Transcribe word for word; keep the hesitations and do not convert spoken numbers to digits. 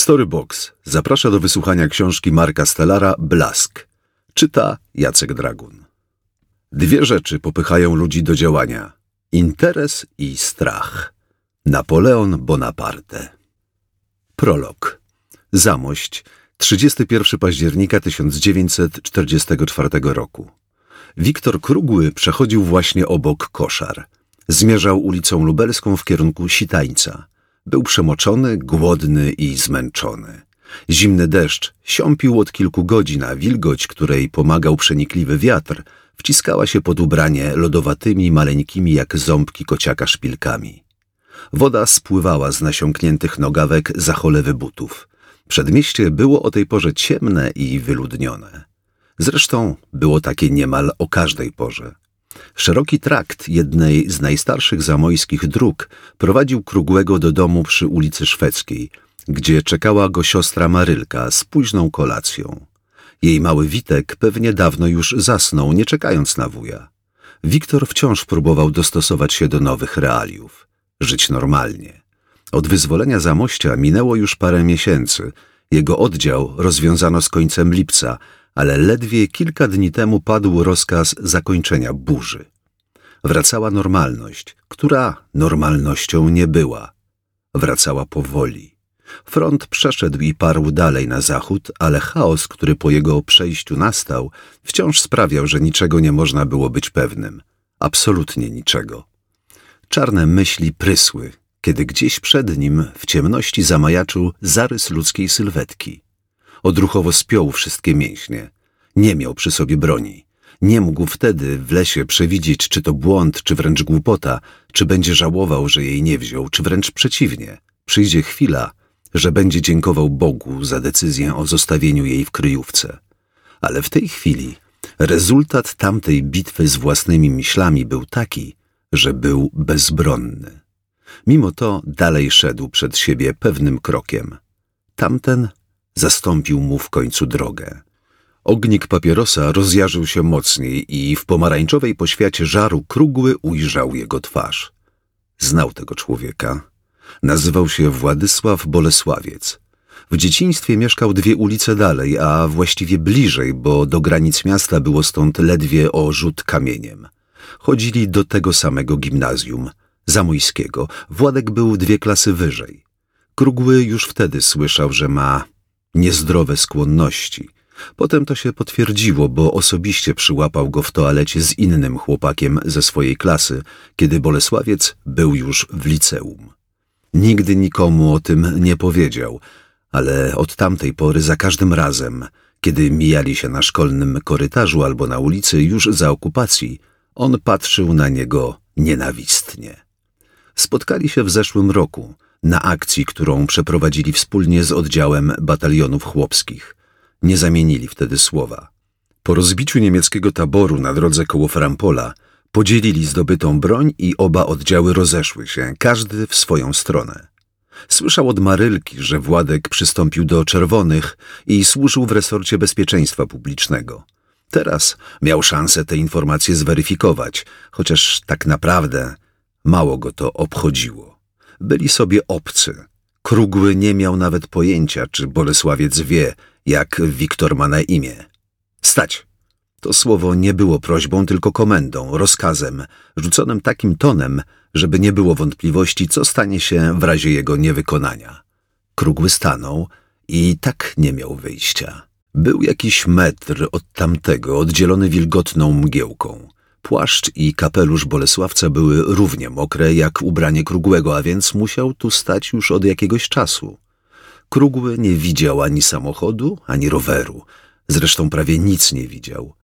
Storybox zaprasza do wysłuchania książki Marka Stellara Blask. Czyta Jacek Dragun. Dwie rzeczy popychają ludzi do działania. Interes i strach. Napoleon Bonaparte. Prolog. Zamość, trzydziestego pierwszego października tysiąc dziewięćset czterdziestego czwartego roku. Wiktor Krugły przechodził właśnie obok koszar. Zmierzał ulicą Lubelską w kierunku Sitańca. Był przemoczony, głodny i zmęczony. Zimny deszcz siąpił od kilku godzin, a wilgoć, której pomagał przenikliwy wiatr, wciskała się pod ubranie lodowatymi, maleńkimi jak ząbki kociaka szpilkami. Woda spływała z nasiąkniętych nogawek za cholewy butów. Przedmieście było o tej porze ciemne i wyludnione. Zresztą było takie niemal o każdej porze. Szeroki trakt jednej z najstarszych zamojskich dróg prowadził Krugłego do domu przy ulicy Szwedzkiej, gdzie czekała go siostra Marylka z późną kolacją. Jej mały Witek pewnie dawno już zasnął, nie czekając na wuja. Wiktor wciąż próbował dostosować się do nowych realiów. Żyć normalnie. Od wyzwolenia Zamościa minęło już parę miesięcy. Jego oddział rozwiązano z końcem lipca, ale ledwie kilka dni temu padł rozkaz zakończenia burzy. Wracała normalność, która normalnością nie była. Wracała powoli. Front przeszedł i parł dalej na zachód, ale chaos, który po jego przejściu nastał, wciąż sprawiał, że niczego nie można było być pewnym. Absolutnie niczego. Czarne myśli prysły, kiedy gdzieś przed nim w ciemności zamajaczył zarys ludzkiej sylwetki. Odruchowo spiął wszystkie mięśnie. Nie miał przy sobie broni. Nie mógł wtedy w lesie przewidzieć, czy to błąd, czy wręcz głupota, czy będzie żałował, że jej nie wziął, czy wręcz przeciwnie. Przyjdzie chwila, że będzie dziękował Bogu za decyzję o zostawieniu jej w kryjówce. Ale w tej chwili rezultat tamtej bitwy z własnymi myślami był taki, że był bezbronny. Mimo to dalej szedł przed siebie pewnym krokiem. Tamten zastąpił mu w końcu drogę. Ognik papierosa rozjarzył się mocniej i w pomarańczowej poświacie żaru Krugły ujrzał jego twarz. Znał tego człowieka. Nazywał się Władysław Bolesławiec. W dzieciństwie mieszkał dwie ulice dalej, a właściwie bliżej, bo do granic miasta było stąd ledwie o rzut kamieniem. Chodzili do tego samego gimnazjum, zamojskiego. Władek był dwie klasy wyżej. Krugły już wtedy słyszał, że ma niezdrowe skłonności. Potem to się potwierdziło, bo osobiście przyłapał go w toalecie z innym chłopakiem ze swojej klasy, kiedy Bolesławiec był już w liceum. Nigdy nikomu o tym nie powiedział, ale od tamtej pory za każdym razem, kiedy mijali się na szkolnym korytarzu albo na ulicy już za okupacji, on patrzył na niego nienawistnie. Spotkali się w zeszłym roku na akcji, którą przeprowadzili wspólnie z oddziałem batalionów chłopskich. Nie zamienili wtedy słowa. Po rozbiciu niemieckiego taboru na drodze koło Frampola podzielili zdobytą broń i oba oddziały rozeszły się, każdy w swoją stronę. Słyszał od Marylki, że Władek przystąpił do Czerwonych i służył w resorcie bezpieczeństwa publicznego. Teraz miał szansę te informacje zweryfikować, chociaż tak naprawdę mało go to obchodziło. Byli sobie obcy. Krugły nie miał nawet pojęcia, czy Bolesławiec wie, jak Wiktor ma na imię. Stać! To słowo nie było prośbą, tylko komendą, rozkazem, rzuconym takim tonem, żeby nie było wątpliwości, co stanie się w razie jego niewykonania. Krugły stanął i tak nie miał wyjścia. Był jakiś metr od tamtego, oddzielony wilgotną mgiełką. Płaszcz i kapelusz Bolesławca były równie mokre jak ubranie Krugłego, a więc musiał tu stać już od jakiegoś czasu. Krugły nie widział ani samochodu, ani roweru. Zresztą prawie nic nie widział.